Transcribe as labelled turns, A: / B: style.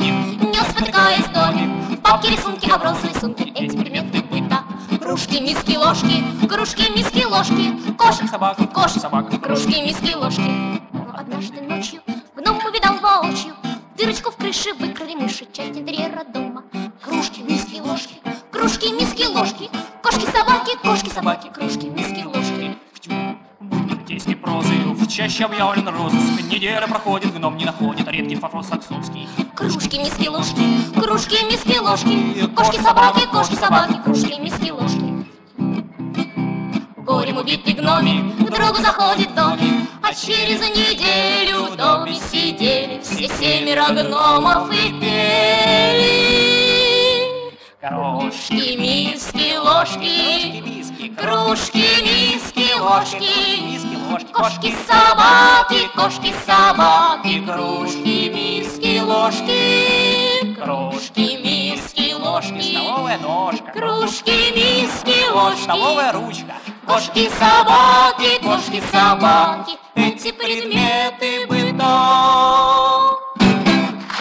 A: домик, нес, спотыкаясь, домик. Папки, рисунки, обросы, рисунки, эти предметы быта. Кружки, миски, ложки, кружки, миски, ложки. Кошек, собака, кошек, собака, кружки, миски, ложки. Но однажды ночью гном увидал воочию дырочку в крыше, выкрали мыши, часть интерьера дома. Кружки, миски, ложки, кружки, миски, ложки. Кошки, собаки, кружки, миски, ложки.
B: Житейской прозы в чаще объявлен розыск. Неделя проходит, гном не находит редкий вопрос саксонский.
A: Кружки, миски, ложки, кружки, миски, ложки. Кошки, собаки, кружки, миски, ложки. Горем убитый гномик к другу заходит в домик, а через неделю в доме сидели все 7 гномов и пели. Кружки, миски, ложки, кружки, миски, ложки. Кошки, собаки, кружки, миски, ложки. Кружки, миски, ложки.
B: Столовая ножка,
A: Кружки, миски, ложки.
B: столовая ручка.
A: Кошки, собаки, эти предметы быта.